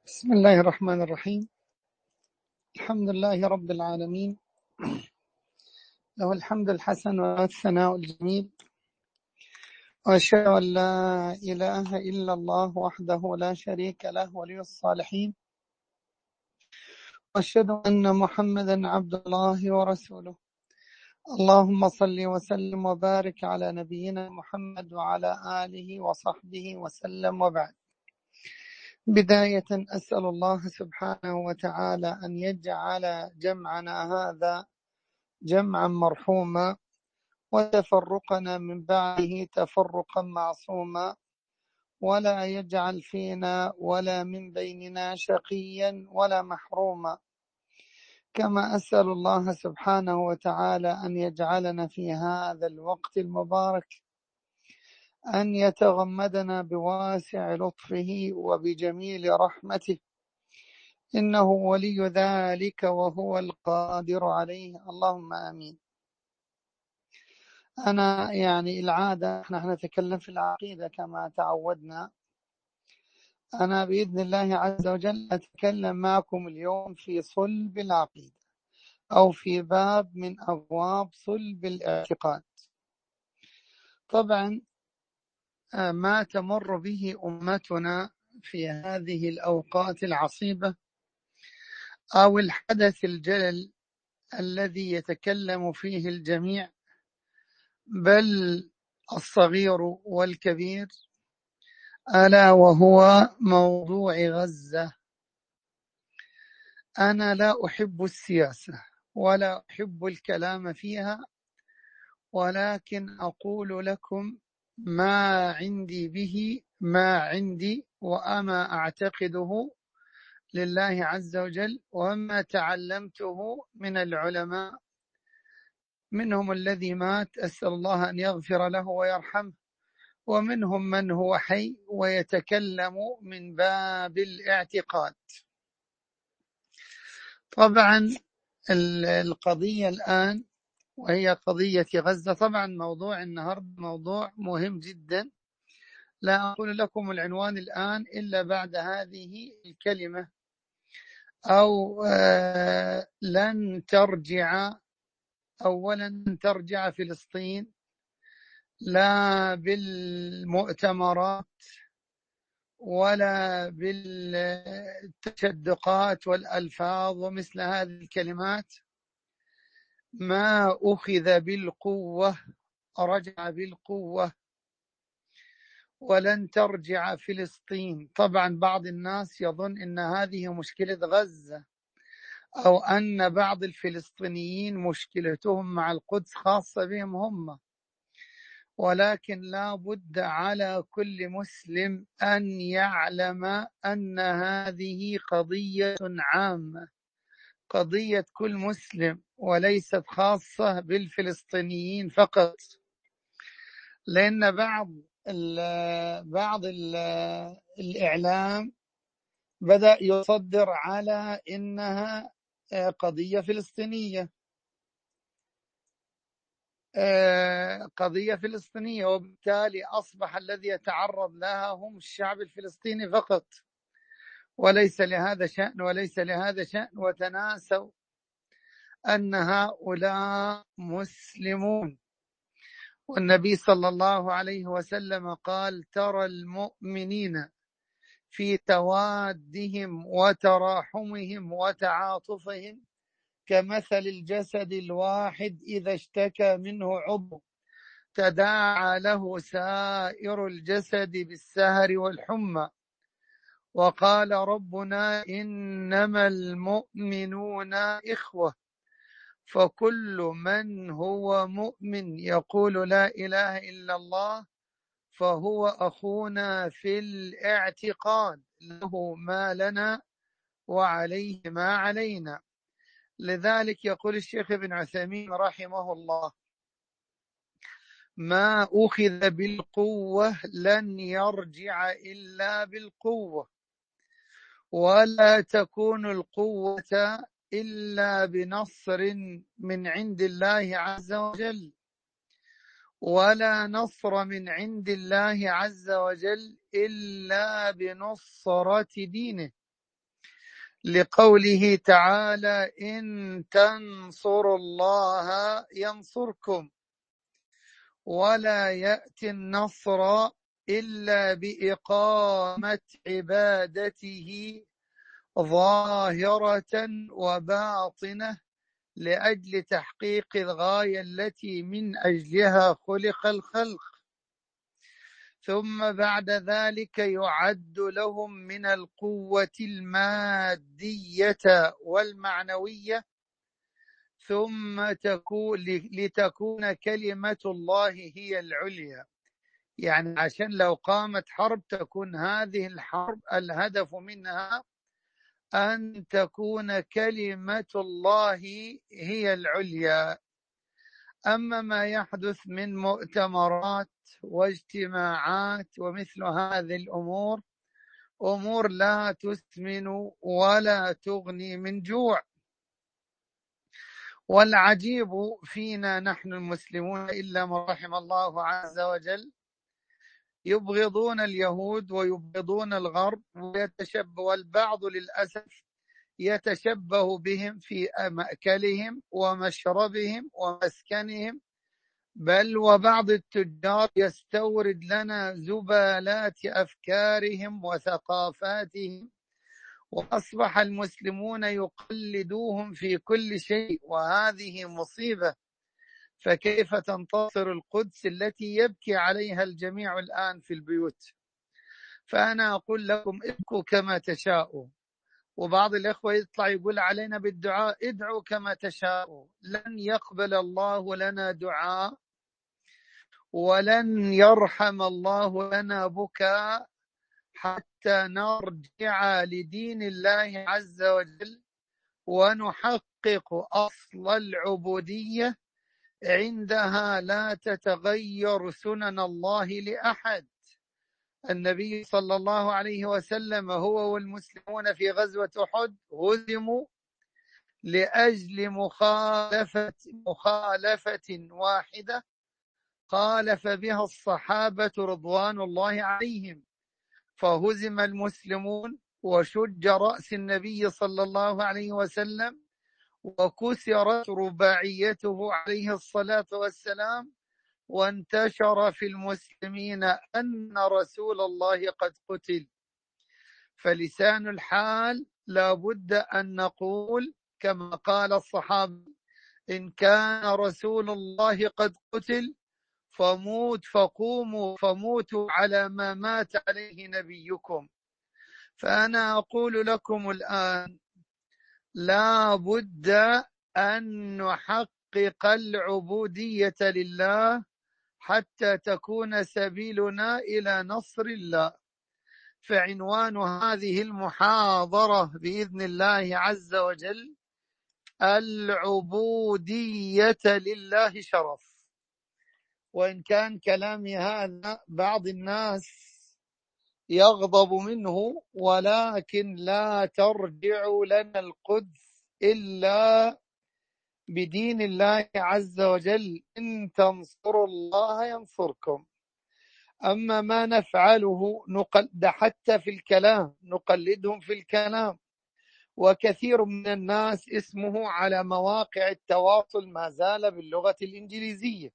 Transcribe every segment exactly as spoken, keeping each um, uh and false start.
بسم الله الرحمن الرحيم. الحمد لله رب العالمين، له الحمد الحسن والثناء الجميل، وأشهد أن لا إله إلا الله وحده لا شريك له ولي الصالحين، وأشهد أن محمدا عبد الله ورسوله. اللهم صل وسلم وبارك على نبينا محمد وعلى آله وصحبه وسلم، وبعد. بداية أسأل الله سبحانه وتعالى أن يجعل جمعنا هذا جمعا مرحوما، وتفرقنا من بعده تفرقا معصوما، ولا يجعل فينا ولا من بيننا شقيا ولا محروما. كما أسأل الله سبحانه وتعالى أن يجعلنا في هذا الوقت المبارك أن يتغمدنا بواسع لطفه وبجميل رحمته، إنه ولي ذلك وهو القادر عليه، اللهم آمين. أنا يعني العادة نحن نتكلم في العقيدة كما تعودنا. أنا بإذن الله عز وجل أتكلم معكم اليوم في صلب العقيدة، أو في باب من أبواب صلب الاعتقاد. طبعا ما تمر به أمتنا في هذه الأوقات العصيبة، أو الحدث الجلل الذي يتكلم فيه الجميع، بل الصغير والكبير، ألا وهو موضوع غزة. أنا لا أحب السياسة ولا أحب الكلام فيها، ولكن أقول لكم ما عندي به ما عندي وأما أعتقده لله عز وجل، وما تعلمته من العلماء، منهم الذي مات أسأل الله أن يغفر له ويرحمه، ومنهم من هو حي ويتكلم من باب الاعتقاد. طبعا القضية الآن وهي قضية غزة. طبعا موضوع النهاردة موضوع مهم جدا، لا أقول لكم العنوان الآن إلا بعد هذه الكلمة، أو آه لن ترجع أولا لن ترجع فلسطين لا بالمؤتمرات ولا بالتشدقات والألفاظ ومثل هذه الكلمات. ما أخذ بالقوة رجع بالقوة، ولن ترجع فلسطين. طبعا بعض الناس يظن أن هذه مشكلة غزة، أو أن بعض الفلسطينيين مشكلتهم مع القدس خاصة بهم هم، ولكن لا بد على كل مسلم أن يعلم أن هذه قضية عامة، قضية كل مسلم، وليست خاصة بالفلسطينيين فقط. لأن بعض ال بعض ال الإعلام بدأ يصدر على إنها قضية فلسطينية، قضية فلسطينية، وبالتالي أصبح الذي يتعرض لها هم الشعب الفلسطيني فقط، وليس لهذا شأن وليس لهذا شأن. وتناسوا أن هؤلاء مسلمون، والنبي صلى الله عليه وسلم قال: ترى المؤمنين في توادهم وتراحمهم وتعاطفهم كمثل الجسد الواحد إذا اشتكى منه عضو تداعى له سائر الجسد بالسهر والحمى. وقال ربنا: إنما المؤمنون إخوة، فكل من هو مؤمن يقول لا إله إلا الله فهو أخونا في الاعتقاد، له ما لنا وعليه ما علينا. لذلك يقول الشيخ ابن عثيمين رحمه الله: ما أخذ بالقوة لن يرجع إلا بالقوة، ولا تكون القوة إلا بنصر من عند الله عز وجل، ولا نصر من عند الله عز وجل إلا بنصرة دينه. لقوله تعالى إن تنصروا الله ينصركم ولا يأتي النصر إلا بإقامة عبادته ظاهرة وباطنة لأجل تحقيق الغاية التي من أجلها خلق الخلق. ثم بعد ذلك يعد لهم من القوة المادية والمعنوية، ثم تكون لتكون كلمة الله هي العليا. يعني عشان لو قامت حرب تكون هذه الحرب الهدف منها أن تكون كلمة الله هي العليا. أما ما يحدث من مؤتمرات واجتماعات ومثل هذه الأمور أمور لا تسمن ولا تغني من جوع. والعجيب فينا نحن المسلمون إلا من رحم الله عز وجل، يبغضون اليهود ويبغضون الغرب ويتشبه، والبعض للأسف يتشبه بهم في مأكلهم ومشربهم ومسكنهم، بل وبعض التجار يستورد لنا زبالات أفكارهم وثقافاتهم، وأصبح المسلمون يقلدوهم في كل شيء، وهذه مصيبة. فكيف تنتصر القدس التي يبكي عليها الجميع الآن في البيوت؟ فأنا أقول لكم ابكوا كما تشاءوا. وبعض الإخوة يطلع يقول علينا بالدعاء ادعوا كما تشاءوا. لن يقبل الله لنا دعاء ولن يرحم الله لنا بكاء حتى نرجع لدين الله عز وجل ونحقق أصل العبودية. عندها لا تتغير سنن الله لأحد. النبي صلى الله عليه وسلم هو والمسلمون في غزوة أحد هزموا لأجل مخالفة مخالفة واحدة خالف بها الصحابة رضوان الله عليهم، فهزم المسلمون وشج رأس النبي صلى الله عليه وسلم وكسرت رباعيته عليه الصلاة والسلام، وانتشر في المسلمين أن رسول الله قد قتل. فلسان الحال لا بد أن نقول كما قال الصحابة إن كان رسول الله قد قتل فموت فقوموا فموتوا على ما مات عليه نبيكم. فأنا أقول لكم الآن لا بد أن نحقق العبودية لله حتى تكون سبيلنا إلى نصر الله. فعنوان هذه المحاضرة بإذن الله عز وجل العبودية لله شرف. وإن كان كلامي هذا بعض الناس يغضب منه، ولكن لا ترجع لنا القدس إلا بدين الله عز وجل. إن تنصروا الله ينصركم. أما ما نفعله نقلد حتى في الكلام، نقلدهم في الكلام. وكثير من الناس اسمه على مواقع التواصل ما زال باللغة الإنجليزية.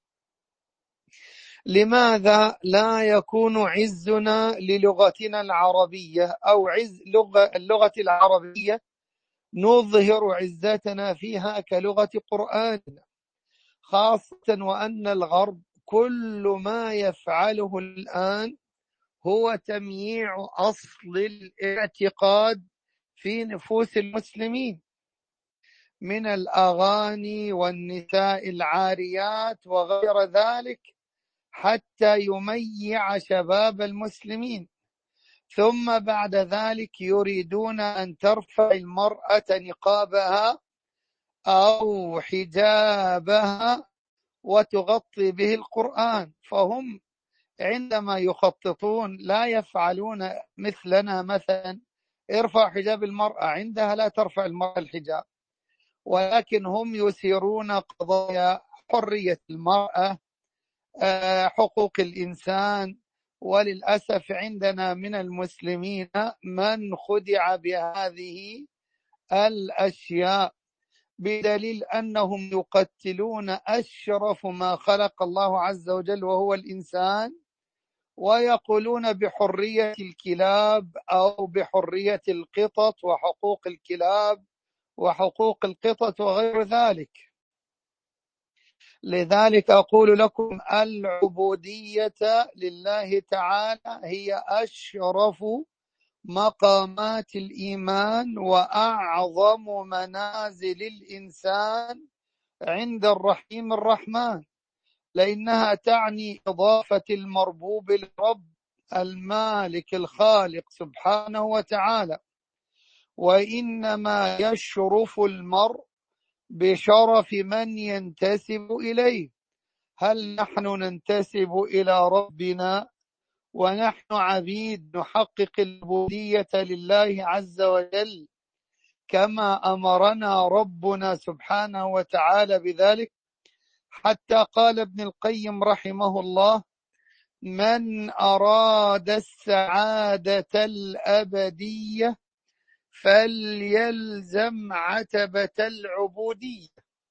لماذا لا يكون عزنا للغتنا العربية أو عز لغة اللغة العربية نظهر عزتنا فيها كلغة قرآننا، خاصة وأن الغرب كل ما يفعله الآن هو تمييع أصل الاعتقاد في نفوس المسلمين من الأغاني والنساء العاريات وغير ذلك، حتى يميع شباب المسلمين. ثم بعد ذلك يريدون أن ترفع المرأة نقابها أو حجابها وتغطي به القرآن. فهم عندما يخططون لا يفعلون مثلنا. مثلا ارفع حجاب المرأة، عندها لا ترفع المرأة الحجاب، ولكن هم يثيرون قضايا حرية المرأة، حقوق الإنسان. وللأسف عندنا من المسلمين من خدع بهذه الأشياء، بدليل أنهم يقتلون أشرف ما خلق الله عز وجل وهو الإنسان، ويقولون بحرية الكلاب أو بحرية القطط وحقوق الكلاب وحقوق القطط وغير ذلك. لذلك أقول لكم العبودية لله تعالى هي أشرف مقامات الإيمان وأعظم منازل الإنسان عند الرحيم الرحمن، لأنها تعني إضافة المربوب للرب المالك الخالق سبحانه وتعالى. وإنما يشرف المرء بشرف من ينتسب إليه. هل نحن ننتسب إلى ربنا ونحن عبيد نحقق العبودية لله عز وجل كما أمرنا ربنا سبحانه وتعالى بذلك؟ حتى قال ابن القيم رحمه الله: من أراد السعادة الأبدية فليلزم عتبة العبودية.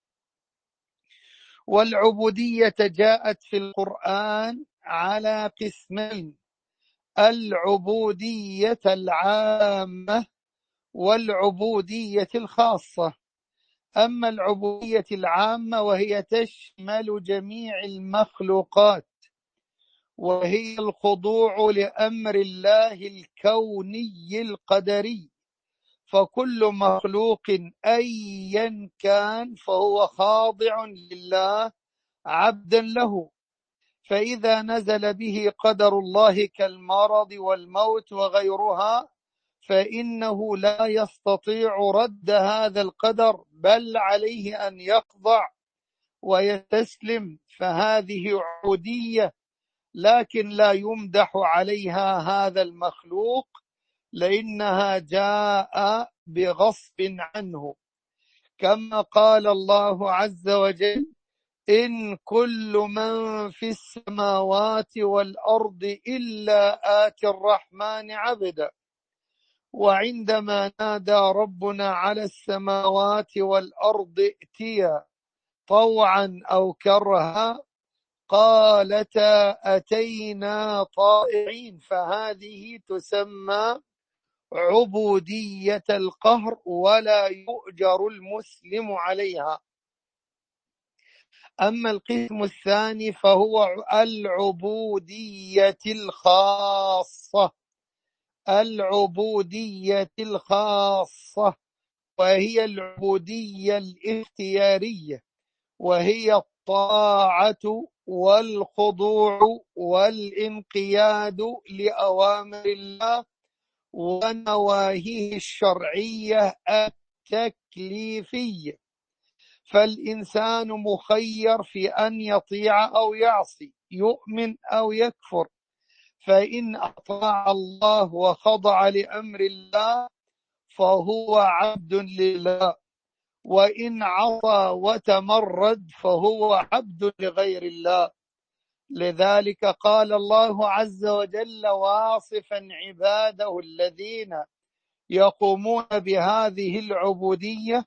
والعبودية جاءت في القرآن على قسمين: العبودية العامة والعبودية الخاصة. أما العبودية العامة وهي تشمل جميع المخلوقات، وهي الخضوع لأمر الله الكوني القدري، فكل مخلوق أيا كان فهو خاضع لله عبدا له. فإذا نزل به قدر الله كالمرض والموت وغيرها فإنه لا يستطيع رد هذا القدر، بل عليه أن يخضع ويستسلم، فهذه عبودية، لكن لا يمدح عليها هذا المخلوق لأنها جاء بغصب عنه، كما قال الله عز وجل: إن كل من في السماوات والأرض إلا آتي الرحمن عبدا. وعندما نادى ربنا على السماوات والأرض ائتيا طوعا أو كرها قالتا أتينا طائعين، فهذه تسمى عبودية القهر ولا يؤجر المسلم عليها. أما القسم الثاني فهو العبودية الخاصة العبودية الخاصة وهي العبودية الاختيارية، وهي الطاعة والخضوع والانقياد لأوامر الله ونواهيه الشرعية التكليفية. فالإنسان مخير في أن يطيع أو يعصي، يؤمن أو يكفر، فإن أطاع الله وخضع لأمر الله فهو عبد لله، وإن عصى وتمرد فهو عبد لغير الله. لذلك قال الله عز وجل واصفا عباده الذين يقومون بهذه العبودية: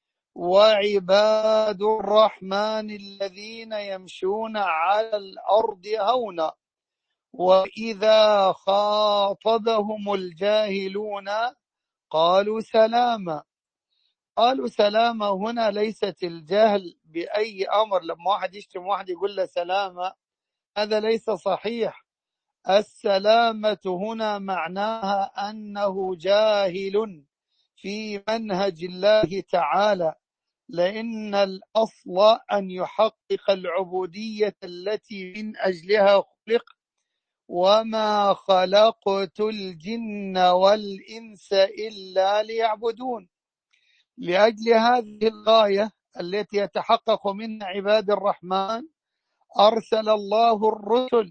وعباد الرحمن الذين يمشون على الأرض هونا وإذا خاطبهم الجاهلون قالوا سلاما. قالوا سلاما هنا ليست الجهل بأي أمر، لما واحد يشتم واحد يقول له سلاما، هذا ليس صحيح. السلامة هنا معناها أنه جاهل في منهج الله تعالى، لأن الأصل أن يحقق العبودية التي من أجلها خلق: وما خلقت الجن والإنس إلا ليعبدون. لأجل هذه الغاية التي يتحقق منها عباد الرحمن أرسل الله الرسل،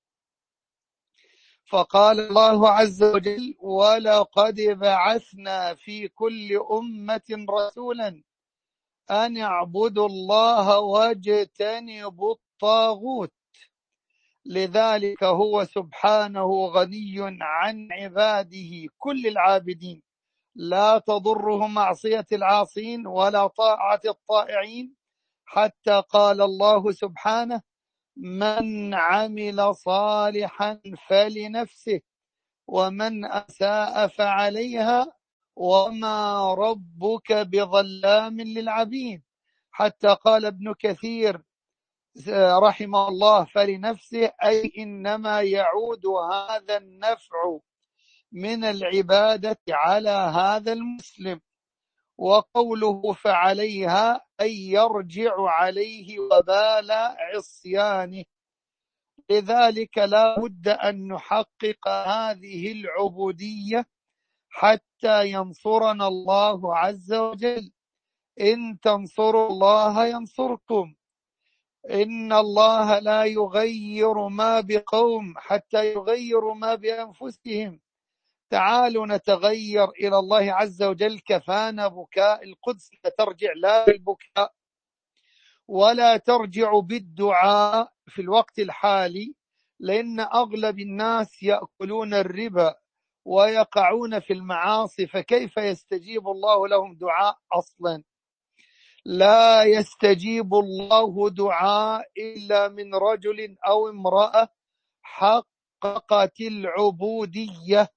فقال الله عز وجل: ولقد بعثنا في كل أمة رسولا أن اعبدوا الله واجتنبوا الطاغوت. لذلك هو سبحانه غني عن عباده كل العابدين، لا تضره معصية العاصين ولا طاعة الطائعين، حتى قال الله سبحانه: من عمل صالحا فلنفسه ومن أساء فعليها وما ربك بظلام للعبيد. حتى قال ابن كثير رحمه الله: فلنفسه، أي إنما يعود هذا النفع من العبادة على هذا المسلم. وقوله فعليها أي يرجع عليه وبال عصيانه. لذلك لا بد أن نحقق هذه العبودية حتى ينصرنا الله عز وجل. إن تنصروا الله ينصركم. إن الله لا يغير ما بقوم حتى يغيروا ما بأنفسهم. تعالوا نتغير إلى الله عز وجل. كفانا بكاء. القدس لا ترجع لا بالبكاء ولا ترجع بالدعاء في الوقت الحالي، لأن أغلب الناس يأكلون الربا ويقعون في المعاصي، فكيف يستجيب الله لهم دعاء؟ أصلا لا يستجيب الله دعاء إلا من رجل أو امرأة حققت العبودية.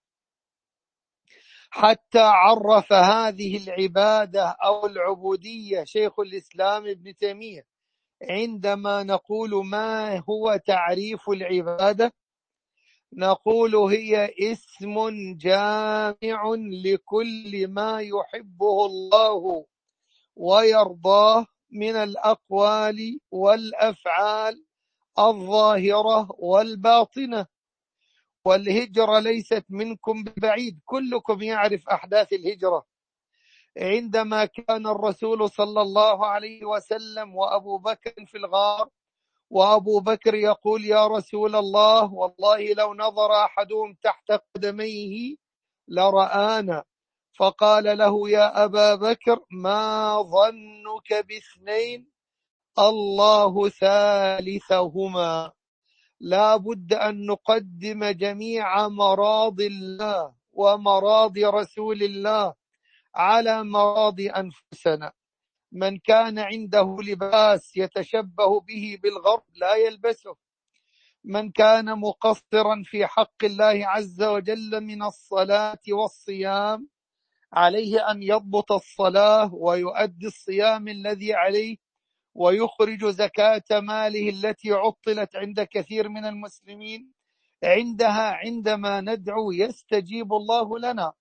حتى عرف هذه العبادة أو العبودية شيخ الإسلام ابن تيمية عندما نقول ما هو تعريف العبادة؟ نقول هي اسم جامع لكل ما يحبه الله ويرضاه من الأقوال والأفعال الظاهرة والباطنة. والهجرة ليست منكم ببعيد، كلكم يعرف أحداث الهجرة. عندما كان الرسول صلى الله عليه وسلم وأبو بكر في الغار، وأبو بكر يقول: يا رسول الله، والله لو نظر أحدهم تحت قدميه لرآنا. فقال له: يا أبا بكر، ما ظنك باثنين الله ثالثهما. لا بد أن نقدم جميع مراضي الله ومراضي رسول الله على مراضي أنفسنا. من كان عنده لباس يتشبه به بالغرب لا يلبسه. من كان مقصرا في حق الله عز وجل من الصلاة والصيام عليه أن يضبط الصلاة ويؤدي الصيام الذي عليه ويخرج زكاة ماله التي عطلت عند كثير من المسلمين. عندها عندما ندعو يستجيب الله لنا.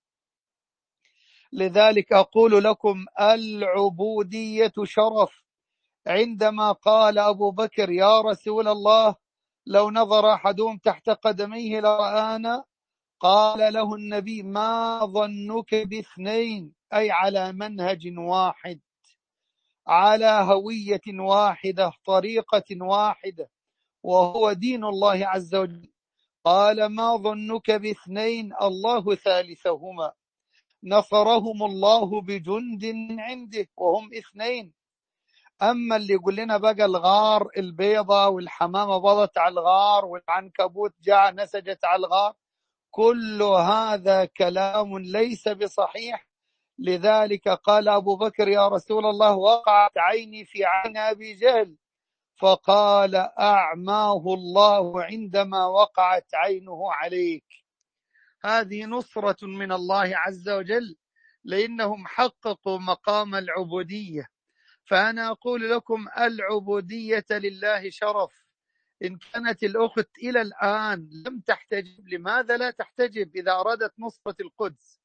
لذلك أقول لكم العبودية شرف. عندما قال أبو بكر: يا رسول الله، لو نظر أحدهم تحت قدميه لرآنا، قال له النبي: ما ظنك باثنين؟ أي على منهج واحد، على هوية واحدة، طريقة واحدة، وهو دين الله عز وجل. قال: ما ظنك باثنين الله ثالثهما. نصرهم الله بجند من عنده وهم اثنين. أما اللي يقول لنا بقى الغار البيضة والحمامة بضت على الغار والعنكبوت جاء نسجت على الغار، كل هذا كلام ليس بصحيح. لذلك قال أبو بكر: يا رسول الله، وقعت عيني في عين أبي جهل. فقال: أعماه الله عندما وقعت عينه عليك. هذه نصرة من الله عز وجل، لأنهم حققوا مقام العبودية. فأنا أقول لكم العبودية لله شرف. إن كانت الأخت إلى الآن لم تحتجب، لماذا لا تحتجب إذا أرادت نصرة القدس؟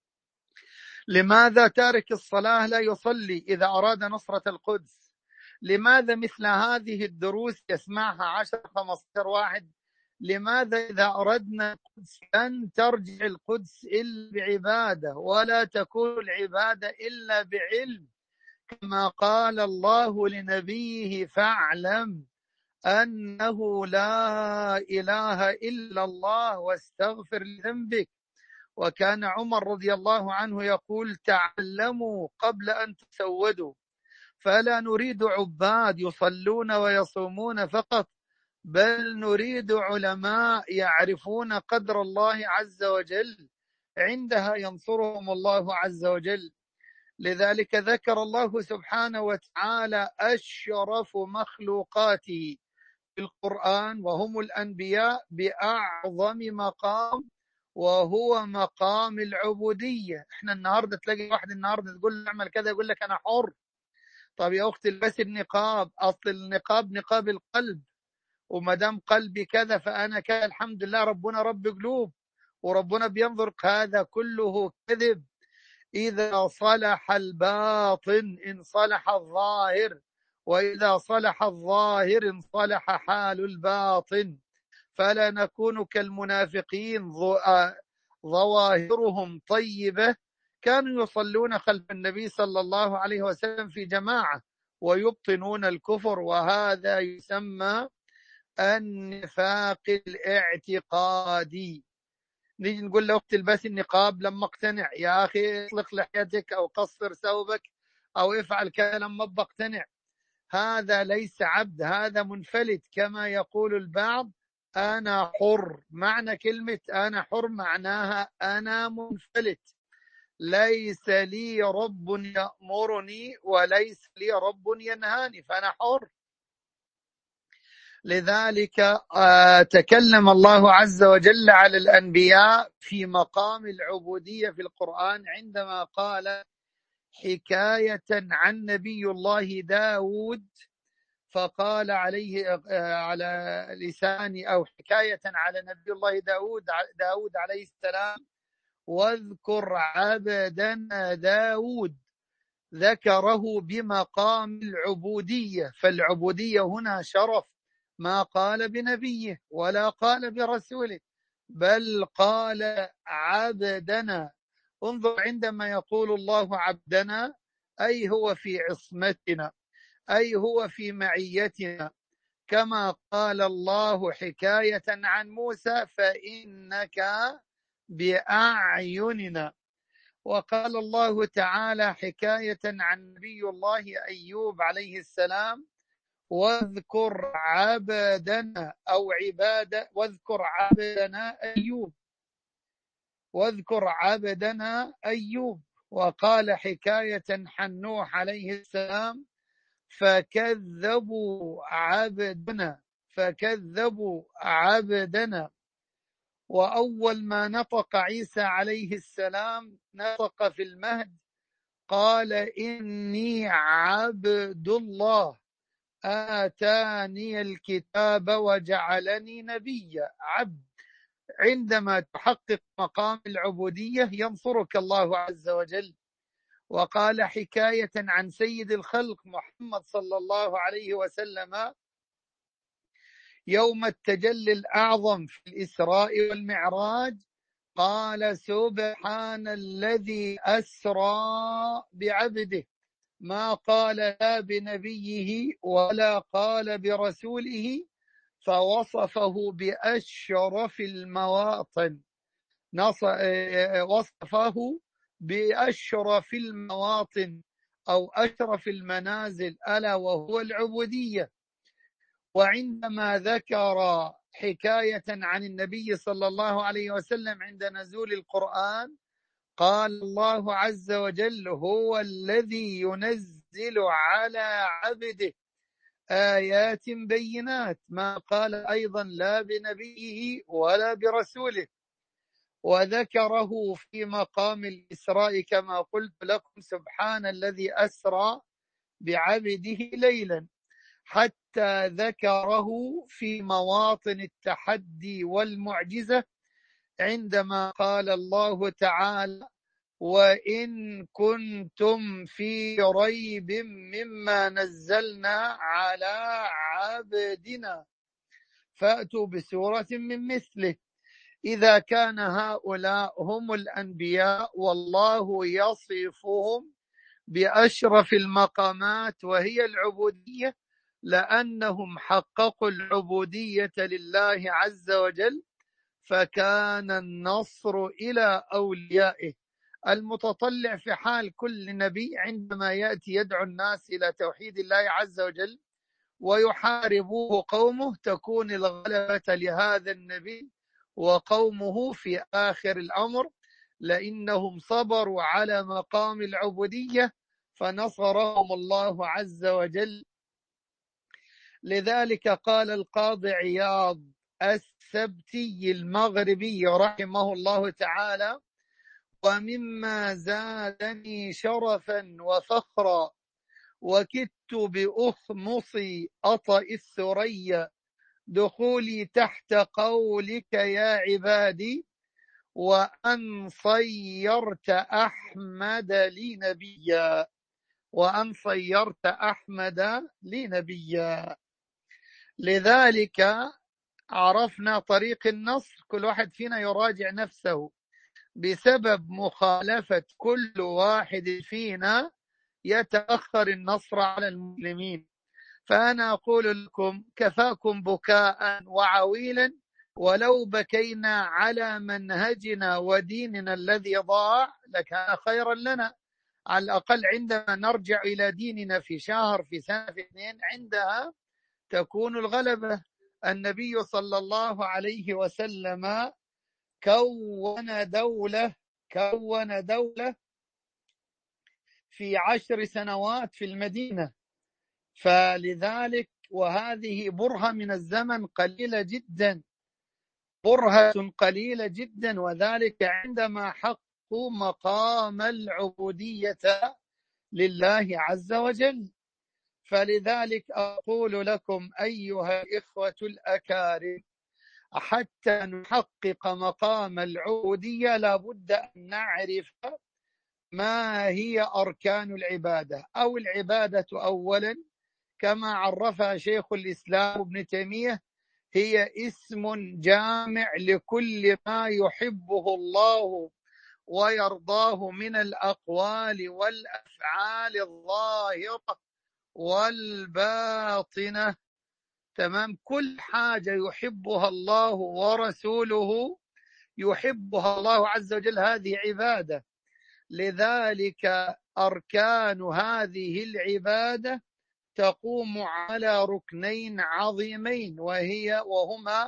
لماذا تارك الصلاة لا يصلي إذا أراد نصرة القدس؟ لماذا مثل هذه الدروس يسمعها عشر خمسة واحد؟ لماذا إذا أردنا القدس لن ترجع القدس إلا بعبادة، ولا تكون العبادة إلا بعلم، كما قال الله لنبيه: فاعلم أنه لا إله إلا الله واستغفر لذنبك. وكان عمر رضي الله عنه يقول: تعلموا قبل أن تسودوا. فلا نريد عباد يصلون ويصومون فقط، بل نريد علماء يعرفون قدر الله عز وجل. عندها ينصرهم الله عز وجل. لذلك ذكر الله سبحانه وتعالى أشرف مخلوقاته في القرآن وهم الأنبياء بأعظم مقام، وهو مقام العبودية. احنا النهاردة تلاقي واحد النهاردة تقول له اعمل كذا يقول لك أنا حر. طب يا أختي البسي النقاب، أصل النقاب نقاب القلب، وما دام قلبي كذا فأنا كذا. الحمد لله ربنا رب قلوب وربنا بينظر. هذا كله كذب. إذا صلح الباطن انصلح الظاهر، وإذا صلح الظاهر انصلح حال الباطن. فلا نكون كالمنافقين ظواهرهم طيبة، كانوا يصلون خلف النبي صلى الله عليه وسلم في جماعة ويبطنون الكفر، وهذا يسمى النفاق الاعتقادي. نيجي نقول له البسي النقاب لما اقتنع. يا أخي اطلق لحيتك أو قصر ثوبك أو افعل كذا لما بقتنع. هذا ليس عبد، هذا منفلت. كما يقول البعض أنا حر. معنى كلمة أنا حر معناها أنا منفلت، ليس لي رب يأمرني وليس لي رب ينهاني، فأنا حر. لذلك تكلم الله عز وجل على الأنبياء في مقام العبودية في القرآن عندما قال حكاية عن نبي الله داود، فقال عليه على لسان أو حكاية على نبي الله داود داود عليه السلام: واذكر عبدنا داود. ذكره بمقام العبودية، فالعبودية هنا شرف، ما قال بنبيه ولا قال برسوله، بل قال عبدنا. انظر، عندما يقول الله عبدنا أي هو في عصمتنا، أي هو في معيتنا. كما قال الله حكاية عن موسى: فإنك بأعيننا. وقال الله تعالى حكاية عن نبي الله أيوب عليه السلام: واذكر عبدنا أو عبادة واذكر عبدنا أيوب، واذكر عبدنا أيوب. وقال حكاية عن نوح عليه السلام: فكذبوا عبدنا فكذبوا عبدنا. وأول ما نطق عيسى عليه السلام نطق في المهد قال: إني عبد الله آتاني الكتاب وجعلني نبيا. عبد. عندما تحقق مقام العبودية ينصرك الله عز وجل. وقال حكاية عن سيد الخلق محمد صلى الله عليه وسلم يوم التجلي الأعظم في الإسراء والمعراج، قال: سبحان الذي أسرى بعبده. ما قال لا بنبيه ولا قال برسوله، فوصفه بأشرف المواطن، وصفه بأشرف المواطن أو أشرف المنازل، ألا وهو العبودية. وعندما ذكر حكاية عن النبي صلى الله عليه وسلم عند نزول القرآن قال الله عز وجل: هو الذي ينزل على عبده آيات بينات. ما قال أيضا لا بنبيه ولا برسوله. وذكره في مقام الإسراء كما قلت لكم: سبحان الذي أسرى بعبده ليلا، حتى ذكره في مواطن التحدي والمعجزة عندما قال الله تعالى: وإن كنتم في ريب مما نزلنا على عبدنا فأتوا بسورة من مثله. إذا كان هؤلاء هم الأنبياء والله يصفهم بأشرف المقامات وهي العبودية، لأنهم حققوا العبودية لله عز وجل، فكان النصر إلى أوليائه. المتطلع في حال كل نبي عندما يأتي يدعو الناس إلى توحيد الله عز وجل ويحاربوه قومه، تكون الغلبة لهذا النبي وقومه في آخر الأمر، لأنهم صبروا على مقام العبودية فنصرهم الله عز وجل. لذلك قال القاضي عياض السبتي المغربي رحمه الله تعالى: ومما زادني شرفا وفخرا وكدت بأخمصي أطأ الثريا دخولي تحت قولك يا عبادي وأن صيرت أحمد لي نبيا وأن صيرت أحمد لي نبيا. لذلك عرفنا طريق النصر، كل واحد فينا يراجع نفسه. بسبب مخالفة كل واحد فينا يتأخر النصر على المسلمين. فأنا أقول لكم: كفاكم بكاء وعويلا، ولو بكينا على منهجنا وديننا الذي ضاع لكان خيرا لنا. على الأقل عندما نرجع إلى ديننا في شهر، في سنة، في اثنين، عندها تكون الغلبة. النبي صلى الله عليه وسلم كون دولة كون دولة في عشر سنوات في المدينة. فلذلك وهذه برهة من الزمن قليلة جدا، برهة قليلة جدا، وذلك عندما حقوا مقام العبودية لله عز وجل. فلذلك أقول لكم أيها الإخوة الأكارم: حتى نحقق مقام العبودية لابد أن نعرف ما هي أركان العبادة، أو العبادة أولا كما عرفها شيخ الإسلام ابن تيمية هي اسم جامع لكل ما يحبه الله ويرضاه من الأقوال والأفعال الظاهرة والباطنة. تمام، كل حاجة يحبها الله ورسوله يحبها الله عز وجل، هذه عبادة. لذلك أركان هذه العبادة تقوم على ركنين عظيمين، وهي وهما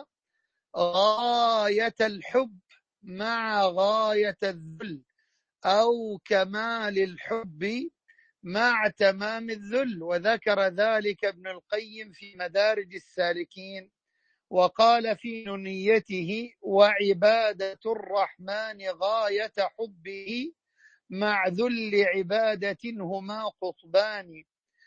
غاية الحب مع غاية الذل، أو كمال الحب مع تمام الذل. وذكر ذلك ابن القيم في مدارج السالكين، وقال في نونيته: وعبادة الرحمن غاية حبه مع ذل عبادة هما قطبان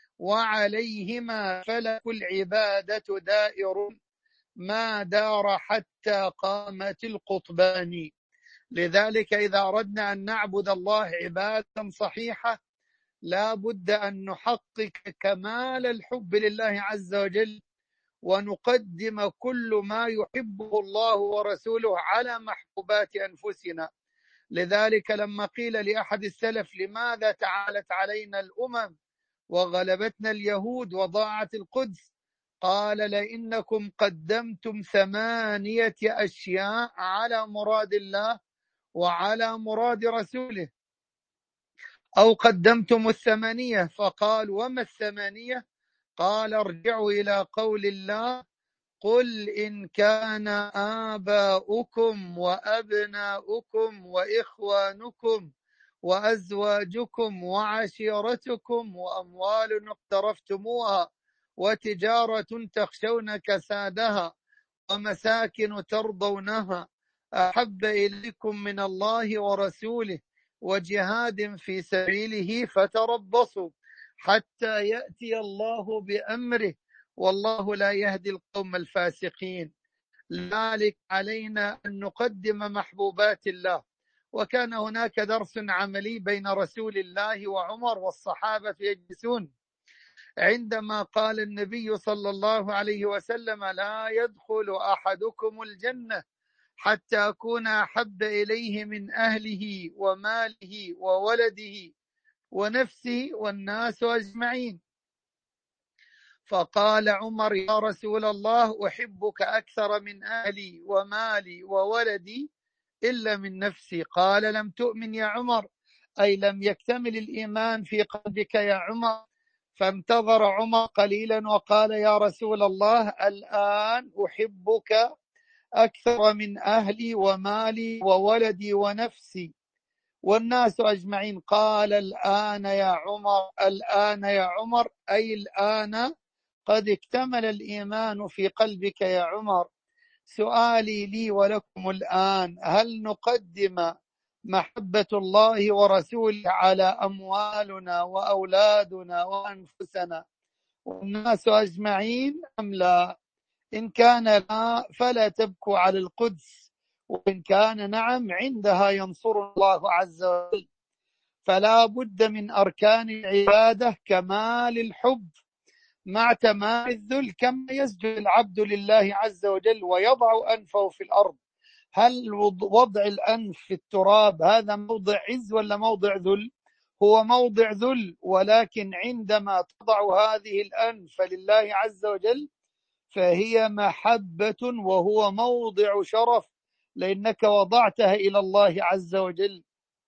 وعليهما فلك العبادة دائر ما دار حتى قامت القطبان. لذلك إذا أردنا أن نعبد الله عبادة صحيحة لا بد أن نحقق كمال الحب لله عز وجل، ونقدم كل ما يحبه الله ورسوله على محبوبات أنفسنا. لذلك لما قيل لأحد السلف: لماذا تعالت علينا الأمم وغلبتنا اليهود وضاعت القدس؟ قال: لإنكم قدمتم ثمانية أشياء على مراد الله وعلى مراد رسوله، أو قدمتم الثمانية. فقال: وما الثمانية؟ قال: ارجعوا إلى قول الله: قل إن كان آباؤكم وأبناؤكم وإخوانكم وأزواجكم وعشيرتكم وأموال اقترفتموها وتجارة تخشون كسادها ومساكن ترضونها أحب إليكم من الله ورسوله وجهاد في سبيله فتربصوا حتى يأتي الله بأمره والله لا يهدي القوم الفاسقين. لذلك علينا أن نقدم محبوبات الله. وكان هناك درس عملي بين رسول الله وعمر والصحابة يجلسون عندما قال النبي صلى الله عليه وسلم: لا يدخل أحدكم الجنة حتى أكون أحب إليه من أهله وماله وولده ونفسه والناس أجمعين. فقال عمر: يا رسول الله، أحبك أكثر من أهلي ومالي وولدي إلا من نفسي. قال: لم تؤمن يا عمر، أي لم يكتمل الإيمان في قلبك يا عمر. فانتظر عمر قليلا وقال: يا رسول الله، الآن أحبك أكثر من أهلي ومالي وولدي ونفسي. والناس أجمعين. قال الآن يا عمر، الآن يا عمر أي الآن قد اكتمل الإيمان في قلبك يا عمر. سؤالي لي ولكم الآن، هل نقدم محبة الله ورسوله على أموالنا وأولادنا وأنفسنا والناس أجمعين أم لا؟ إن كان لا فلا تبكوا على القدس، وإن كان نعم عندها ينصر الله عز وجل. فلا بد من أركان العبادة كمال الحب مع تمام الذل، كما يسجد العبد لله عز وجل ويضع أنفه في الأرض. هل وضع الأنف في التراب هذا موضع عز ولا موضع ذل؟ هو موضع ذل، ولكن عندما تضع هذه الأنف لله عز وجل فهي محبة وهو موضع شرف، لأنك وضعتها إلى الله عز وجل.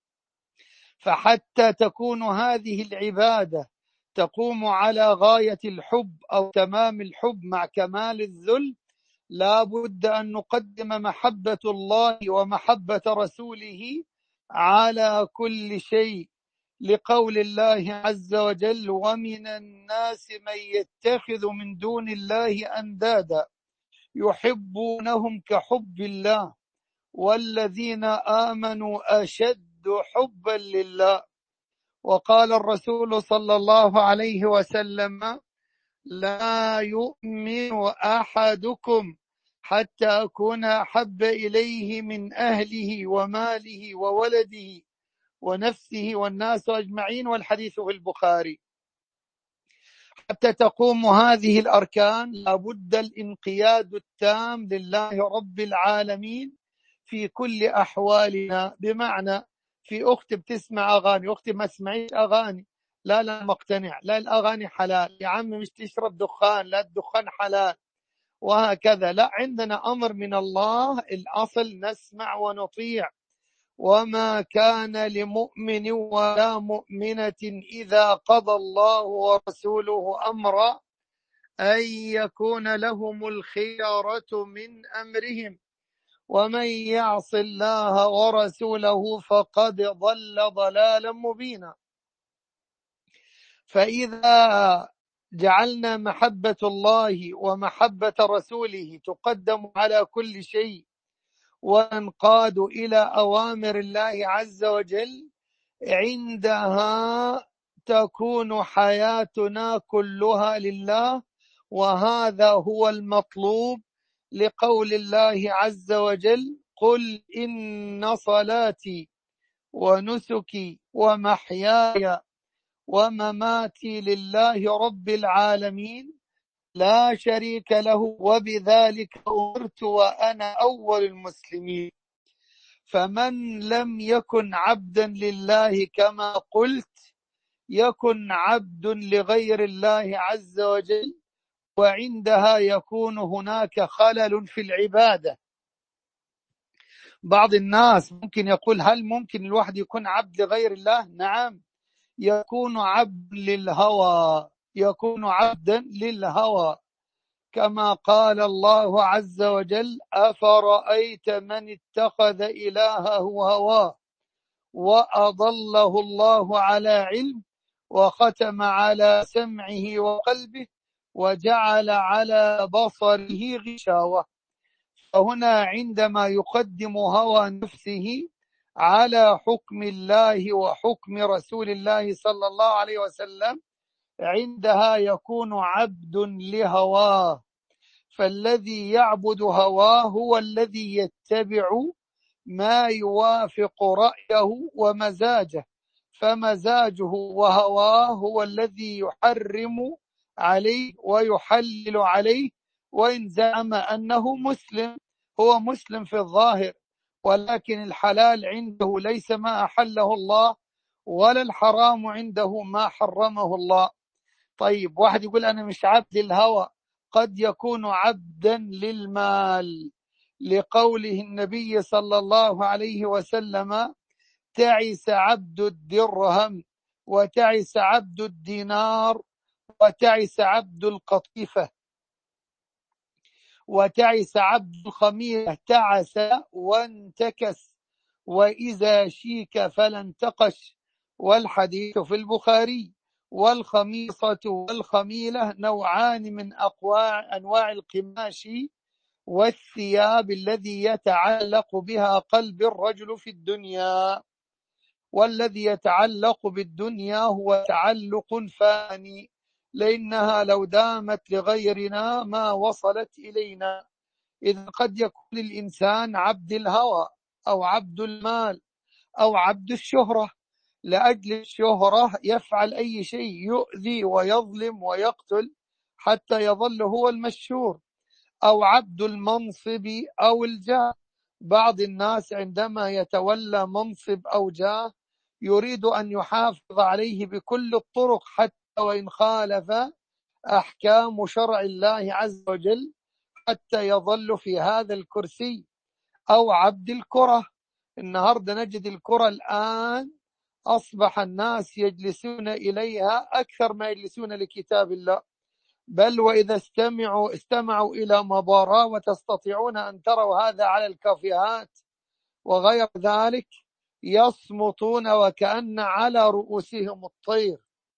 فحتى تكون هذه العبادة تقوم على غاية الحب أو تمام الحب مع كمال الذل، لا بد أن نقدم محبة الله ومحبة رسوله على كل شيء، لقول الله عز وجل: ومن الناس من يتخذ من دون الله أندادا يحبونهم كحب الله والذين آمنوا أشد حبا لله. وقال الرسول صلى الله عليه وسلم: لا يؤمن أحدكم حتى أكون أحب إليه من أهله وماله وولده ونفسه والناس أجمعين، والحديث في البخاري. حتى تقوم هذه الأركان لابد الانقياد التام لله رب العالمين في كل أحوالنا. بمعنى في أخت بتسمع أغاني، أختي ما تسمعيش أغاني، لا لا مقتنع، لا الأغاني حلال، يا عم مش تشرب دخان، لا الدخان حلال، وهكذا. لا، عندنا أمر من الله، الأصل نسمع ونطيع. وما كان لمؤمن ولا مؤمنة إذا قضى الله ورسوله أمرا أن يكون لهم الخيرة من أمرهم ومن يعص الله ورسوله فقد ضل ضلالا مبينا. فإذا جعلنا محبة الله ومحبة رسوله تقدم على كل شيء وننقاد إلى أوامر الله عز وجل، عندها تكون حياتنا كلها لله، وهذا هو المطلوب، لقول الله عز وجل: قل إن صلاتي ونسكي ومحياي ومماتي لله رب العالمين لا شريك له وبذلك أمرت وأنا أول المسلمين. فمن لم يكن عبدا لله كما قلت يكن عبد لغير الله عز وجل، وعندها يكون هناك خلل في العبادة. بعض الناس ممكن يقول: هل ممكن الواحد يكون عبد لغير الله؟ نعم، يكون عبد للهوى، يكون عبدا للهوى، كما قال الله عز وجل: أفرأيت من اتخذ إلهه هواه وأضله الله على علم وختم على سمعه وقلبه وجعل على بصره غشاوة. فهنا عندما يقدم هوى نفسه على حكم الله وحكم رسول الله صلى الله عليه وسلم، عندها يكون عبد لهواه. فالذي يعبد هواه هو الذي يتبع ما يوافق رأيه ومزاجه، فمزاجه وهواه هو الذي يحرم عليه ويحلل عليه. وإن زعم أنه مسلم، هو مسلم في الظاهر، ولكن الحلال عنده ليس ما أحله الله، ولا الحرام عنده ما حرمه الله. طيب، واحد يقول أنا مش عبد الهوى، قد يكون عبدا للمال، لقوله النبي صلى الله عليه وسلم: تعس عبد الدرهم وتعس عبد الدينار وتعس عبد القطيفة وتعس عبد الخميرة. تعس وانتكس وإذا شيك فلا انتقش، والحديث في البخاري. والخميصة والخميلة نوعان من أقوى أنواع القماش والثياب الذي يتعلق بها قلب الرجل في الدنيا، والذي يتعلق بالدنيا هو تعلق فاني، لأنها لو دامت لغيرنا ما وصلت إلينا. إذ قد يكون الإنسان عبد الهوى أو عبد المال أو عبد الشهرة، لأجل الشهرة يفعل أي شيء يؤذي ويظلم ويقتل حتى يظل هو المشهور، أو عبد المنصب أو الجاه. بعض الناس عندما يتولى منصب أو جاه يريد أن يحافظ عليه بكل الطرق حتى وإن خالف أحكام شرع الله عز وجل حتى يظل في هذا الكرسي. أو عبد الكرة. النهاردة نجد الكرة الآن أصبح الناس يجلسون إليها أكثر ما يجلسون لكتاب الله، بل وإذا استمعوا استمعوا إلى مباراة، وتستطيعون أن تروا هذا على الكافيهات وغير ذلك، يصمتون وكأن على رؤوسهم الطير.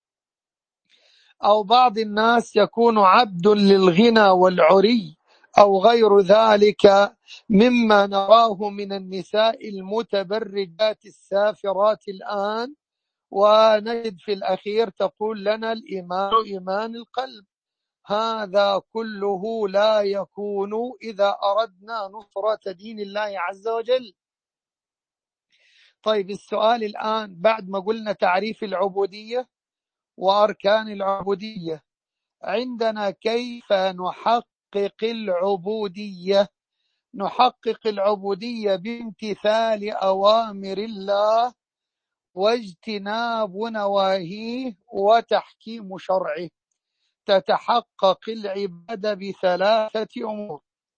أو بعض الناس يكون عبد للغنى والعري أو غير ذلك مما نراه من النساء المتبرجات السافرات الآن، ونجد في الأخير تقول لنا الإيمان إيمان القلب. هذا كله لا يكون إذا أردنا نصرة دين الله عز وجل. طيب السؤال الآن بعد ما قلنا تعريف العبودية وأركان العبودية، عندنا كيف نحقق العبودية؟ نحقق العبودية بامتثال أوامر الله واجتناب نواهيه وتحكيم شرعه. تتحقق العبادة بثلاثة أمور: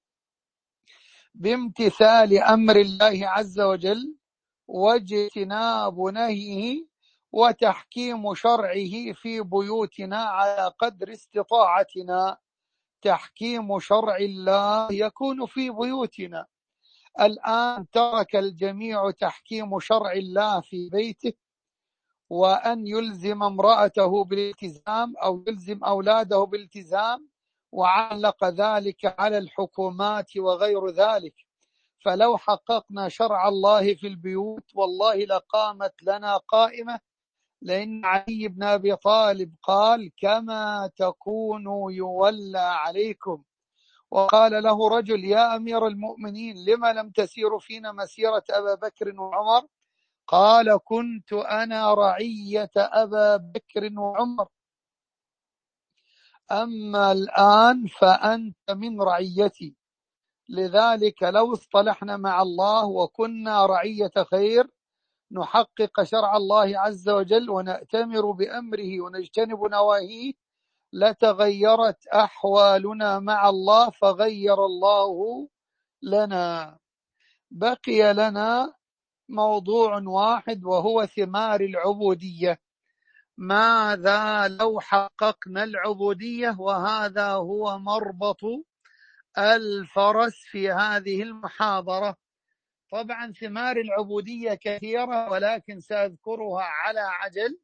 بامتثال أمر الله عز وجل، واجتناب نهيه، وتحكيم شرعه في بيوتنا على قدر استطاعتنا. تحكيم شرع الله يكون في بيوتنا. الآن ترك الجميع تحكيم شرع الله في بيته، وأن يلزم امرأته بالالتزام أو يلزم أولاده بالالتزام، وعلق ذلك على الحكومات وغير ذلك. فلو حققنا شرع الله في البيوت والله لقامت لنا قائمة، لأن علي بن أبي طالب قال: كما تكونوا يولى عليكم. وقال له رجل: يا أمير المؤمنين لما لم تسير فينا مسيرة أبا بكر وعمر؟ قال: كنت أنا رعية أبا بكر وعمر، أما الآن فأنت من رعيتي. لذلك لو اصطلحنا مع الله وكنا رعية خير نحقق شرع الله عز وجل ونأتمر بأمره ونجتنب نواهيه، لتغيرت أحوالنا مع الله فغير الله لنا. بقي لنا موضوع واحد وهو ثمار العبودية. ماذا لو حققنا العبودية؟ وهذا هو مربط الفرس في هذه المحاضرة. طبعا ثمار العبودية كثيرة، ولكن سأذكرها على عجل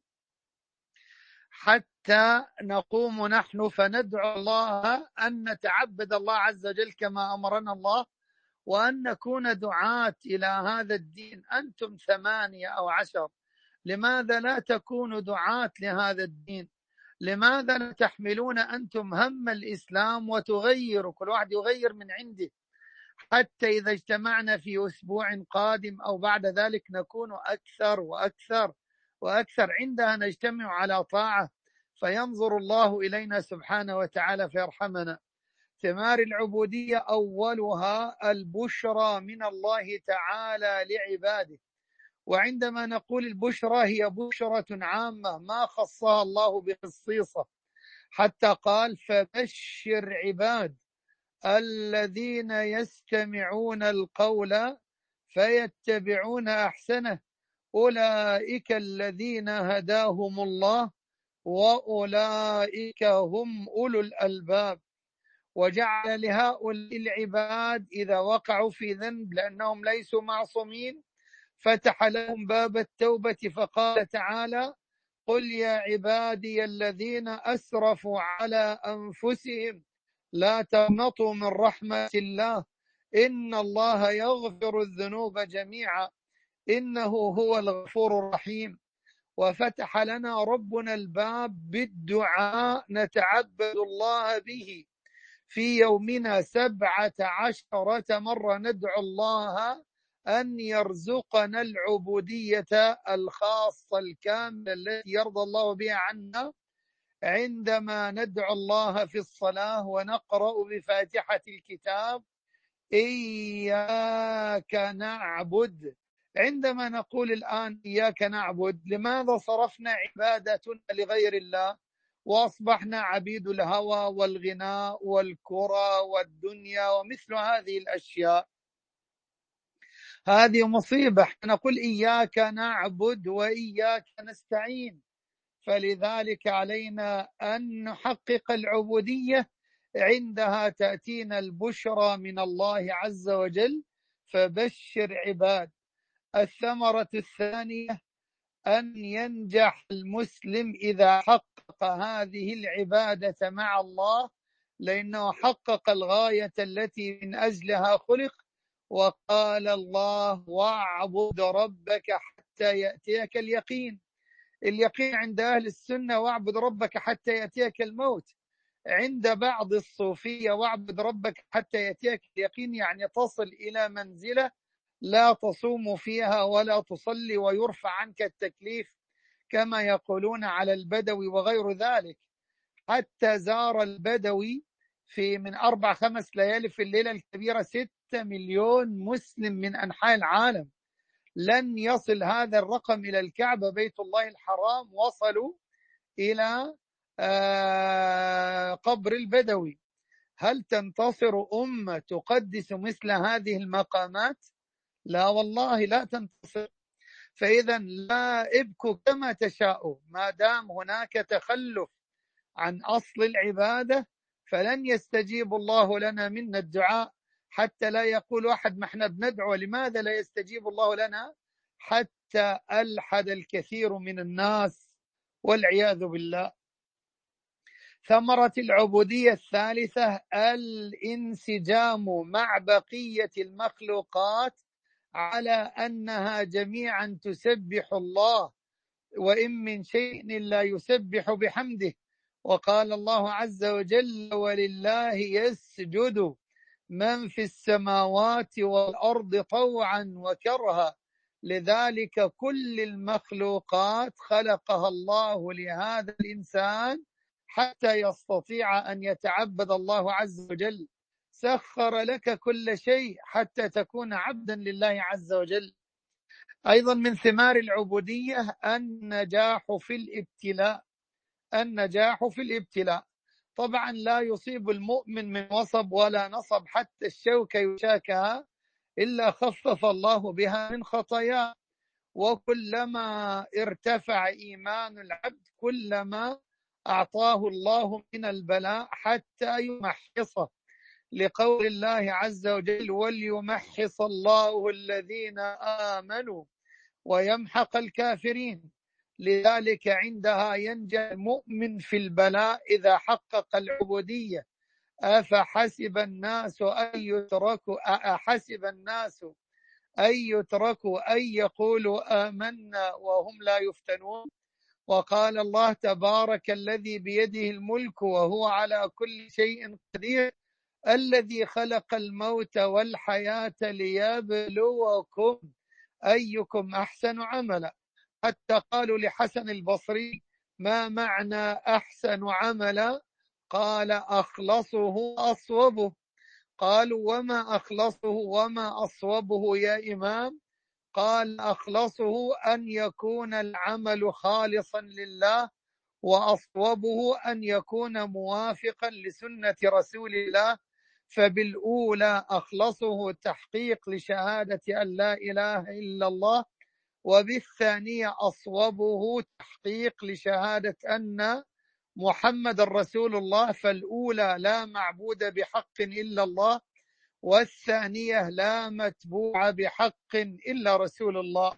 حتى نقوم نحن فندعو الله أن نتعبد الله عز وجل كما أمرنا الله، وأن نكون دعاة إلى هذا الدين. أنتم ثمانية أو عشر، لماذا لا تكونوا دعاة لهذا الدين؟ لماذا لا تحملون أنتم هم الإسلام وتغيروا، كل واحد يغير من عنده، حتى إذا اجتمعنا في أسبوع قادم أو بعد ذلك نكون أكثر وأكثر وأكثر. عندها نجتمع على طاعة فينظر الله إلينا سبحانه وتعالى فيرحمنا. ثمار العبودية أولها البشرى من الله تعالى لعباده. وعندما نقول البشرى هي بشرة عامة ما خصها الله بخصيصة، حتى قال: فبشر عباد الذين يستمعون القول فيتبعون أحسنه أولئك الذين هداهم الله وأولئك هم أولو الألباب. وجعل لهؤلاء العباد إذا وقعوا في ذنب، لأنهم ليسوا معصومين، فتح لهم باب التوبة فقال تعالى: قل يا عبادي الذين أسرفوا على أنفسهم لا تقنطوا من رحمة الله إن الله يغفر الذنوب جميعا إنه هو الغفور الرحيم. وفتح لنا ربنا الباب بالدعاء نتعبد الله به في يومنا سبعة عشرة مرة، ندعو الله أن يرزقنا العبودية الخاصة الكاملة التي يرضى الله بها عنا عندما ندعو الله في الصلاة ونقرأ بفاتحة الكتاب إياك نعبد. عندما نقول الآن إياك نعبد، لماذا صرفنا عبادتنا لغير الله وأصبحنا عبيد الهوى والغناء والكرة والدنيا ومثل هذه الأشياء؟ هذه مصيبة. نقول إياك نعبد وإياك نستعين، فلذلك علينا أن نحقق العبودية. عندها تأتينا البشرى من الله عز وجل: فبشر عباد. الثمرة الثانية أن ينجح المسلم إذا حقق هذه العبادة مع الله، لأنه حقق الغاية التي من أجلها خلق. وقال الله: واعبد ربك حتى يأتيك اليقين. اليقين عند أهل السنة واعبد ربك حتى يأتيك الموت. عند بعض الصوفية واعبد ربك حتى يأتيك اليقين، يعني تصل إلى منزلة لا تصوم فيها ولا تصلي ويرفع عنك التكليف كما يقولون على البدوي وغير ذلك. حتى زار البدوي في من أربع خمس ليالي في الليلة الكبيرة ستة مليون مسلم من أنحاء العالم. لن يصل هذا الرقم إلى الكعبة بيت الله الحرام، وصلوا إلى قبر البدوي. هل تنتصر أمة تقدس مثل هذه المقامات؟ لا والله لا تنتصر. فإذا لا ابكوا كما تشاءوا، ما دام هناك تخلف عن أصل العبادة فلن يستجيب الله لنا منا الدعاء. حتى لا يقول أحد: ما احنا بندعو لماذا لا يستجيب الله لنا؟ حتى ألحد الكثير من الناس والعياذ بالله. ثمرة العبودية الثالثة الانسجام مع بقية المخلوقات على أنها جميعا تسبح الله، وإن من شيء إلا يسبح بحمده. وقال الله عز وجل: ولله يسجد من في السماوات والأرض طوعا وكرها. لذلك كل المخلوقات خلقها الله لهذا الإنسان حتى يستطيع أن يتعبد الله عز وجل. سخر لك كل شيء حتى تكون عبدا لله عز وجل. أيضا من ثمار العبودية النجاح في الابتلاء. النجاح في الابتلاء طبعا لا يصيب المؤمن من وصب ولا نصب حتى الشوكة يشاكها إلا خفف الله بها من خطاياه. وكلما ارتفع إيمان العبد كلما أعطاه الله من البلاء حتى يمحصه، لقول الله عز وجل: وليمحص الله الذين آمنوا ويمحق الكافرين. لذلك عندها ينجى المؤمن في البلاء إذا حقق العبودية. أفحسب الناس أن يتركوا أحسب الناس أن يتركوا أن يقولوا آمنا وهم لا يفتنون. وقال الله: تبارك الذي بيده الملك وهو على كل شيء قدير الذي خلق الموت والحياة ليبلوكم أيكم أحسن عملا. حتى قالوا لحسن البصري: ما معنى أحسن عملا؟ قال: أخلصه أصوبه. قالوا: وما أخلصه وما أصوبه يا إمام؟ قال: أخلصه أن يكون العمل خالصا لله، وأصوبه أن يكون موافقا لسنة رسول الله. فبالأولى أخلصه تحقيق لشهادة أن لا إله إلا الله، وبالثانية أصوبه تحقيق لشهادة أن محمد رسول الله. فالأولى لا معبود بحق إلا الله، والثانية لا متبوع بحق إلا رسول الله.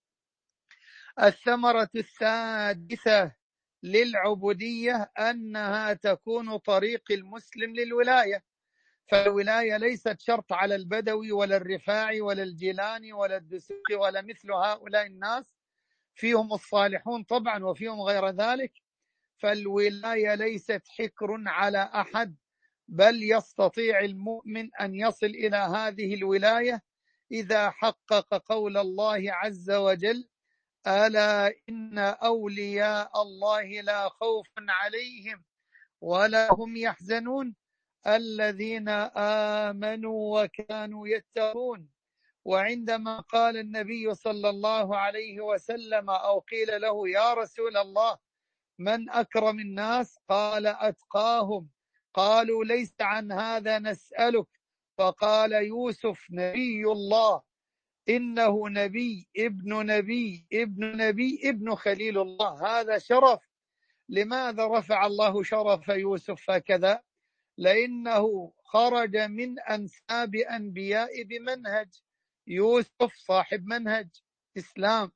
الثمرة السادسة للعبودية أنها تكون طريق المسلم للولاية، فالولاية ليست شرط على البدوي ولا الرفاعي ولا الجيلاني ولا الدسوقي ولا مثل هؤلاء الناس، فيهم الصالحون طبعا وفيهم غير ذلك، فالولاية ليست حكر على أحد، بل يستطيع المؤمن أن يصل إلى هذه الولاية إذا حقق قول الله عز وجل: ألا إن أولياء الله لا خوف عليهم ولا هم يحزنون الذين آمنوا وكانوا يتقون. وعندما قال النبي صلى الله عليه وسلم أو قيل له: يا رسول الله من أكرم الناس؟ قال: أتقاهم. قالوا: ليس عن هذا نسألك. فقال: يوسف نبي الله، إنه نبي ابن نبي ابن نبي ابن خليل الله، هذا شرف. لماذا رفع الله شرف يوسف هكذا؟ لأنه خرج من أنساب أنبياء بمنهج، يوسف صاحب منهج إسلام،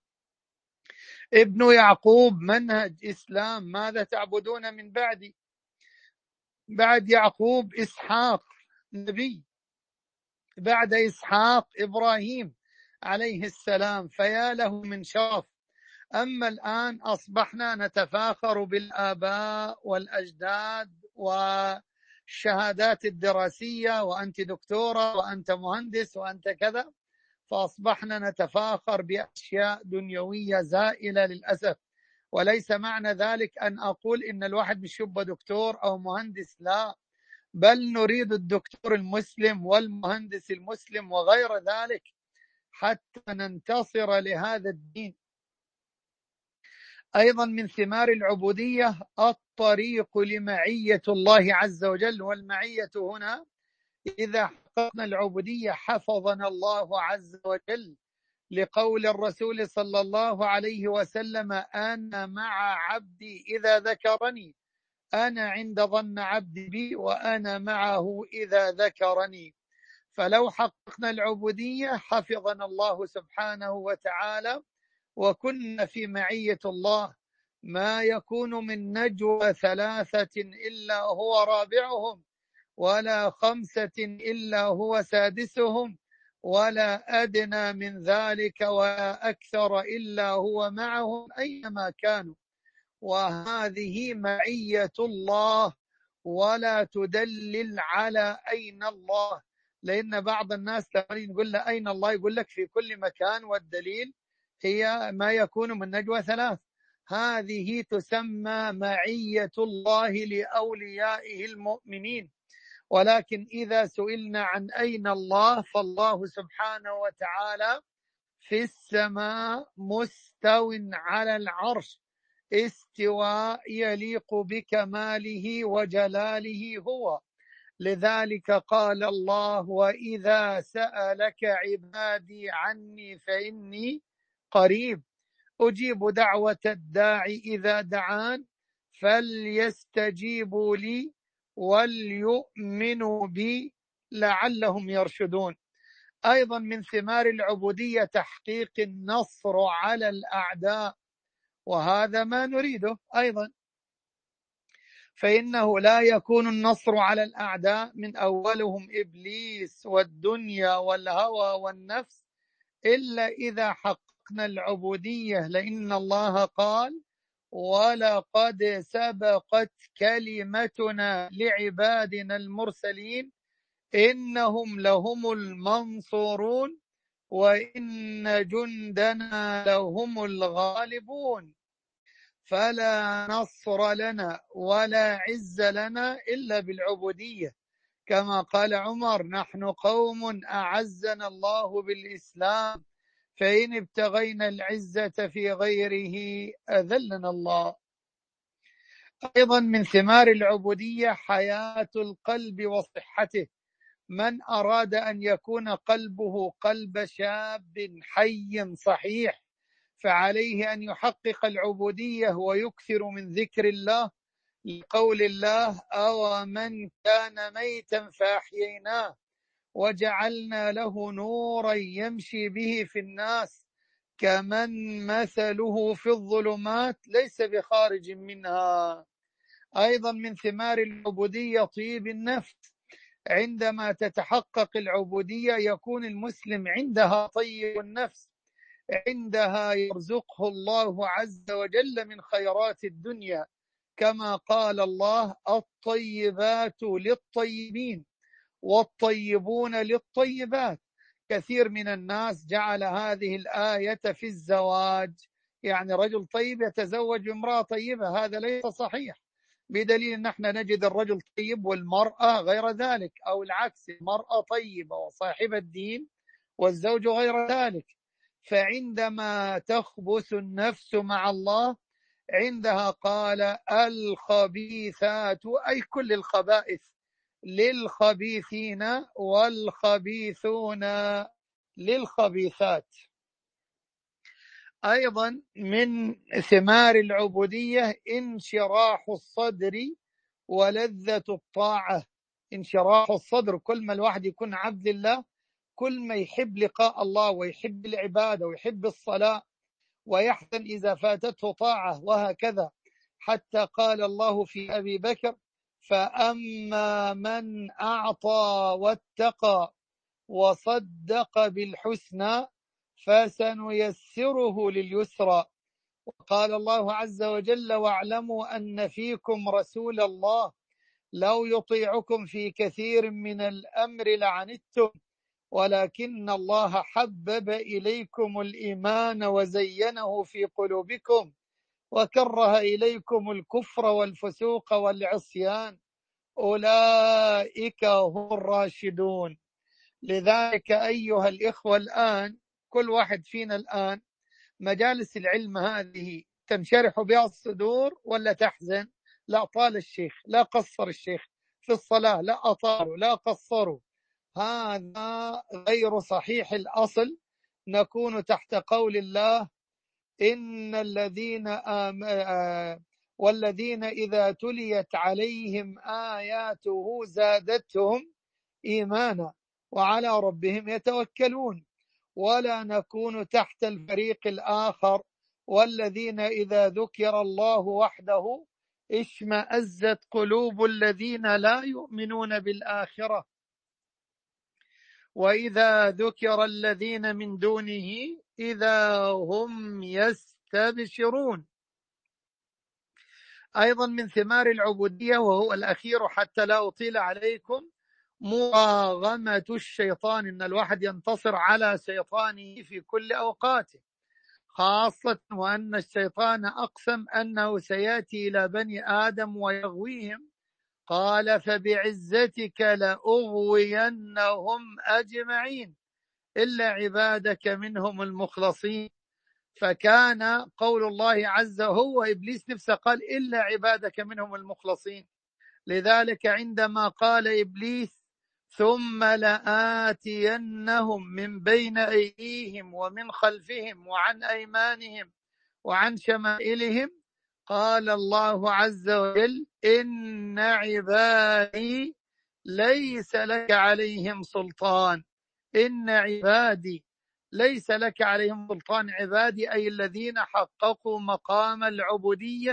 ابن يعقوب منهج إسلام. ماذا تعبدون من بعدي؟ بعد يعقوب إسحاق نبي، بعد إسحاق إبراهيم عليه السلام، فيا له من شرف. أما الآن أصبحنا نتفاخر بالآباء والأجداد والشهادات الدراسية، وأنت دكتورة وأنت مهندس وأنت كذا، فأصبحنا نتفاخر بأشياء دنيوية زائلة للأسف. وليس معنى ذلك أن أقول إن الواحد مش يبقى دكتور أو مهندس، لا، بل نريد الدكتور المسلم والمهندس المسلم وغير ذلك حتى ننتصر لهذا الدين. أيضا من ثمار العبودية الطريق لمعية الله عز وجل، والمعية هنا إذا حققنا العبودية حفظنا الله عز وجل، لقول الرسول صلى الله عليه وسلم: أنا مع عبدي إذا ذكرني، أنا عند ظن عبدي بي وأنا معه إذا ذكرني. فلو حققنا العبودية حفظنا الله سبحانه وتعالى، وكنا في معية الله. ما يكون من نجوى ثلاثة إلا هو رابعهم، ولا خمسة إلا هو سادسهم، ولا أدنى من ذلك ولا أكثر إلا هو معهم أينما كانوا. وهذه معية الله، ولا تدلل على أين الله، لأن بعض الناس لما يقول له أين الله يقول لك في كل مكان، والدليل هي ما يكون من نجوى ثلاث. هذه تسمى معية الله لأوليائه المؤمنين. ولكن إذا سئلنا عن أين الله، فالله سبحانه وتعالى في السماء مستو على العرش، استواء يليق بكماله وجلاله هو. لذلك قال الله: وإذا سألك عبادي عني فإني قريب أجيب دعوة الداعي إذا دعان فليستجيبوا لي وليؤمنوا بي لعلهم يرشدون. أيضا من ثمار العبودية تحقيق النصر على الأعداء، وهذا ما نريده أيضا، فإنه لا يكون النصر على الأعداء من أولهم إبليس والدنيا والهوى والنفس إلا إذا حققنا العبودية، لأن الله قال: ولقد سبقت كلمتنا لعبادنا المرسلين إنهم لهم المنصورون وإن جندنا لهم الغالبون. فلا نصر لنا ولا عز لنا إلا بالعبودية، كما قال عمر: نحن قوم أعزنا الله بالإسلام فإن ابتغينا العزة في غيره أذلنا الله. أيضا من ثمار العبودية حياة القلب وصحته. من أراد أن يكون قلبه قلب شاب حي صحيح فعليه أن يحقق العبودية ويكثر من ذكر الله، لقول الله: أو من كان ميتا فأحييناه وجعلنا له نورا يمشي به في الناس كمن مثله في الظلمات ليس بخارج منها. أيضا من ثمار العبودية طيب النفس. عندما تتحقق العبودية يكون المسلم عندها طيب النفس، عندها يرزقه الله عز وجل من خيرات الدنيا، كما قال الله: الطيبات للطيبين والطيبون للطيبات. كثير من الناس جعل هذه الآية في الزواج، يعني رجل طيب يتزوج امرأة طيبة، هذا ليس صحيح، بدليل ان احنا نجد الرجل طيب والمرأة غير ذلك، او العكس، المرأة طيبة وصاحبة دين والزوج غير ذلك. فعندما تخبث النفس مع الله عندها قال: الخبيثات، أي كل الخبائث، للخبيثين والخبيثون للخبيثات. أيضا من ثمار العبودية انشراح الصدر ولذة الطاعة. انشراح الصدر، كل ما الواحد يكون عبد لله كل ما يحب لقاء الله ويحب العبادة ويحب الصلاة ويحزن إذا فاتته طاعة، وهكذا. حتى قال الله في أبي بكر: فأما من أعطى واتقى وصدق بالحسنى فسنيسره لليسرى. وقال الله عز وجل: واعلموا أن فيكم رسول الله لو يطيعكم في كثير من الأمر لعنتم ولكن الله حبب إليكم الإيمان وزينه في قلوبكم وكره إليكم الكفر والفسوق والعصيان أولئك هم الراشدون. لذلك أيها الإخوة، الآن كل واحد فينا الآن مجالس العلم هذه تنشرح بها الصدور ولا تحزن؟ لا طال الشيخ، لا قصر الشيخ في الصلاة، لا أطالوا لا قصروا، هذا غير صحيح الأصل. نكون تحت قول الله: إن الذين آم... آ... والذين إذا تليت عليهم آياته زادتهم إيمانا وعلى ربهم يتوكلون. ولا نكون تحت الفريق الآخر: والذين إذا ذكر الله وحده اشمأزت قلوب الذين لا يؤمنون بالآخرة وإذا ذكر الذين من دونه إذا هم يستبشرون. أيضا من ثمار العبودية وهو الأخير حتى لا أطيل عليكم: مراغمة الشيطان، إن الواحد ينتصر على شيطانه في كل أوقاته، خاصة وأن الشيطان أقسم أنه سيأتي إلى بني آدم ويغويهم، قال: فبعزتك لأغوينهم أجمعين إلا عبادك منهم المخلصين. فكان قول الله عز وجل، هو إبليس نفسه قال: إلا عبادك منهم المخلصين. لذلك عندما قال إبليس: ثم لآتينهم من بين أيديهم ومن خلفهم وعن أيمانهم وعن شمائلهم، قال الله عز وجل: إن عبادي ليس لك عليهم سلطان. إن عبادي ليس لك عليهم سلطان. عبادي أي الذين حققوا مقام العبودية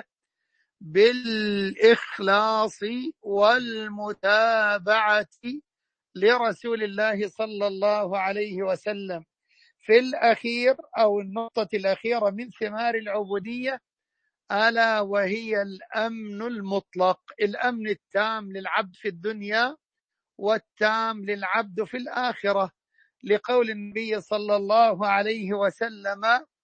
بالإخلاص والمتابعة لرسول الله صلى الله عليه وسلم. في الأخير أو النقطة الأخيرة من ثمار العبودية ألا وهي الأمن المطلق، الأمن التام للعبد في الدنيا والتام للعبد في الآخرة، لقول النبي صلى الله عليه وسلم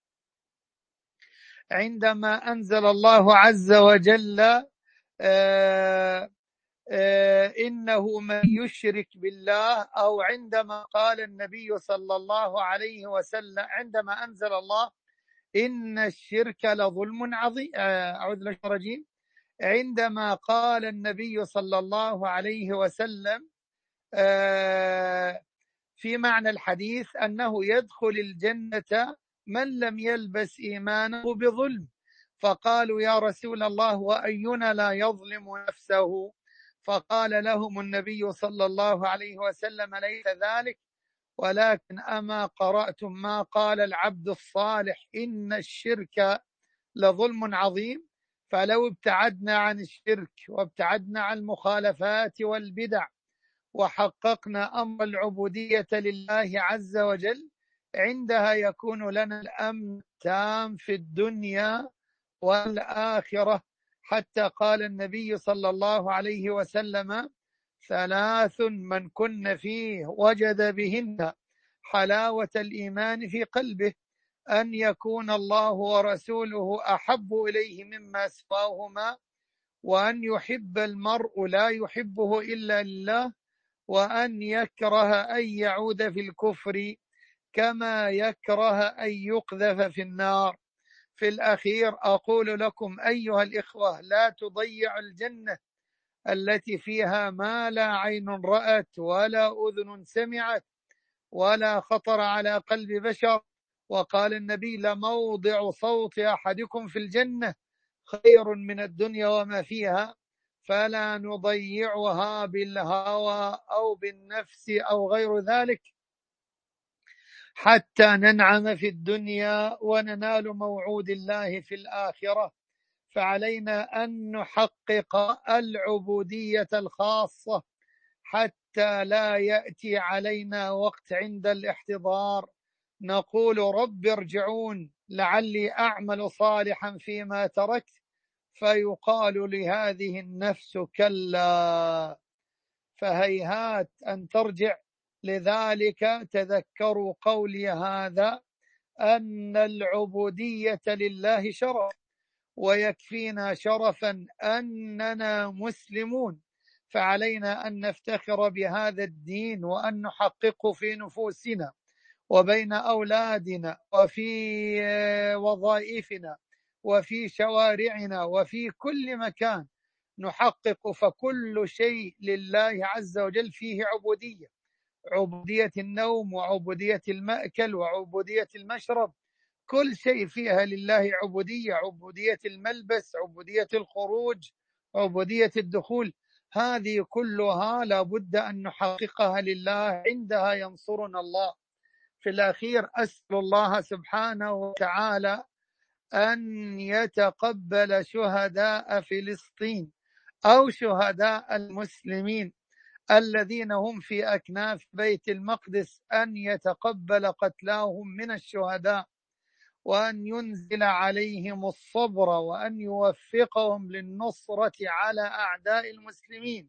عندما أنزل الله عز وجل: آآ آآ إنه من يشرك بالله، أو عندما قال النبي صلى الله عليه وسلم عندما أنزل الله: إن الشرك لظلم عظيم، أعوذ بالله من الشيطان الرجيم، عندما قال النبي صلى الله عليه وسلم في معنى الحديث أنه يدخل الجنة من لم يلبس إيمانه بظلم، فقالوا: يا رسول الله وأينا لا يظلم نفسه؟ فقال لهم النبي صلى الله عليه وسلم: ليس ذلك، ولكن أما قرأتم ما قال العبد الصالح إن الشرك لظلم عظيم؟ فلو ابتعدنا عن الشرك وابتعدنا عن المخالفات والبدع وحققنا أمر العبودية لله عز وجل، عندها يكون لنا الأمن التام في الدنيا والآخرة. حتى قال النبي صلى الله عليه وسلم: ثلاث من كن فيه وجد بهن حلاوة الإيمان في قلبه: أن يكون الله ورسوله أحب إليه مما سواهما، وأن يحب المرء لا يحبه إلا لله، وأن يكره أن يعود في الكفر كما يكره أن يقذف في النار. في الأخير أقول لكم أيها الإخوة: لا تضيعوا الجنة التي فيها ما لا عين رأت ولا أذن سمعت ولا خطر على قلب بشر. وقال النبي: لموضع صوت أحدكم في الجنة خير من الدنيا وما فيها، فلا نضيعها بالهوى أو بالنفس أو غير ذلك حتى ننعم في الدنيا وننال موعود الله في الآخرة. فعلينا أن نحقق العبودية الخاصة حتى لا يأتي علينا وقت عند الاحتضار نقول: رب ارجعون لعلي أعمل صالحا فيما تركت، فيقال لهذه النفس: كلا، فهيهات أن ترجع. لذلك تذكروا قولي هذا، أن العبودية لله شرف، ويكفينا شرفا أننا مسلمون، فعلينا أن نفتخر بهذا الدين وأن نحققه في نفوسنا وبين أولادنا وفي وظائفنا وفي شوارعنا وفي كل مكان نحقق. فكل شيء لله عز وجل فيه عبودية: عبودية النوم، وعبودية المأكل، وعبودية المشرب، كل شيء فيها لله عبودية. عبودية الملبس، عبودية الخروج، عبودية الدخول، هذه كلها لابد أن نحققها لله، عندها ينصرنا الله. في الأخير أسأل الله سبحانه وتعالى أن يتقبل شهداء فلسطين أو شهداء المسلمين الذين هم في أكناف بيت المقدس، أن يتقبل قتلاهم من الشهداء، وأن ينزل عليهم الصبر، وأن يوفقهم للنصرة على أعداء المسلمين،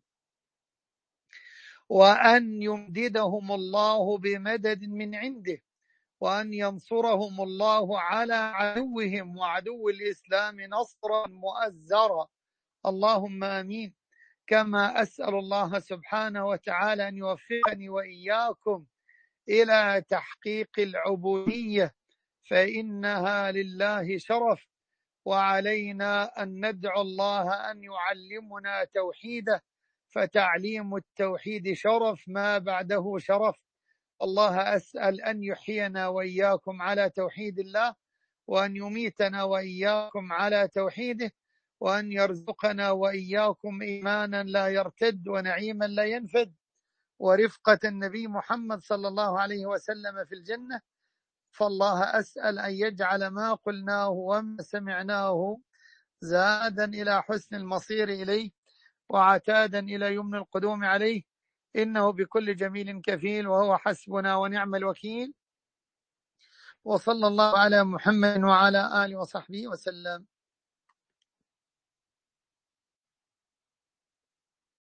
وأن يمددهم الله بمدد من عنده، وأن ينصرهم الله على عدوهم وعدو الإسلام نصرا مؤزرا. اللهم آمين. كما أسأل الله سبحانه وتعالى أن يوفقني وإياكم إلى تحقيق العبودية، فإنها لله شرف، وعلينا أن ندعو الله أن يعلمنا توحيده، فتعليم التوحيد شرف ما بعده شرف. الله أسأل أن يحيينا وإياكم على توحيد الله، وأن يميتنا وإياكم على توحيده، وأن يرزقنا وإياكم إيمانا لا يرتد ونعيما لا ينفد، ورفقة النبي محمد صلى الله عليه وسلم في الجنة. فالله أسأل أن يجعل ما قلناه وما سمعناه زادا إلى حسن المصير إليه، وعتادا إلى يمن القدوم عليه، إنه بكل جميل كفيل، وهو حسبنا ونعم الوكيل. وصلى الله على محمد وعلى آله وصحبه وسلم.